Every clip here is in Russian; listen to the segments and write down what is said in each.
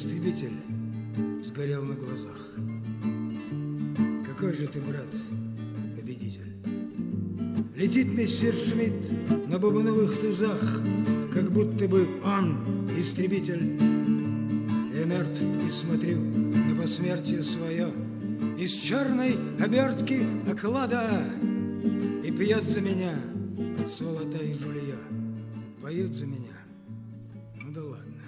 истребитель сгорел на глазах. Какой же ты, брат, победитель? Летит мессер Шмидт на бубновых тузах, как будто бы он истребитель. Я мертв и смотрю на посмертие свое из черной обертки оклада, и пьет за меня сволота и жулья, поют за меня. Ну да ладно.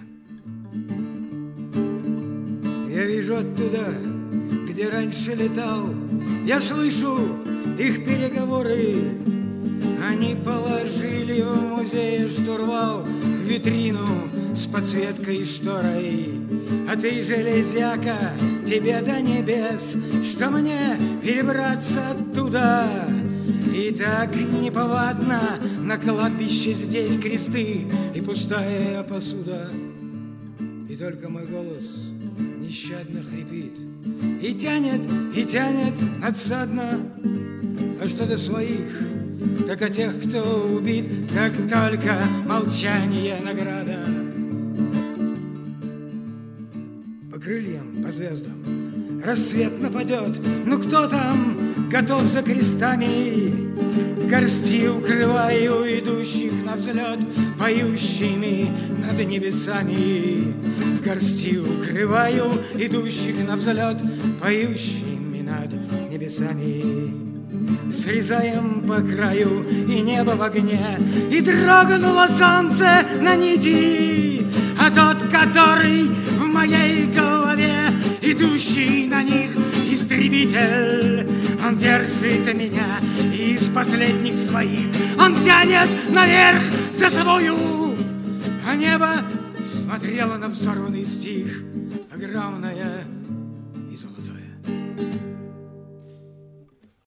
Я вижу оттуда, где раньше летал, я слышу их переговоры. Они положили в музее штурвал в витрину с подсветкой и шторой. А ты, железяка, тебе до небес, что мне перебраться оттуда. И так неповадно на кладбище здесь кресты и пустая посуда. И только мой голос нещадно хрипит и тянет надсадно. А что до своих, так о тех, кто убит, так только молчание награда. По крыльям, по звездам рассвет нападет. Ну кто там готов за крестами? В горсти укрываю идущих на взлет поющими над небесами. В горсти укрываю идущих на взлет поющими над небесами. Срезаем по краю, и небо в огне, и дрогнуло солнце на нити. А тот, который в моей голове, идущий на них истребитель, он держит меня из последних своих, он тянет наверх за собою. А небо смотрело на взорванный стих, огромное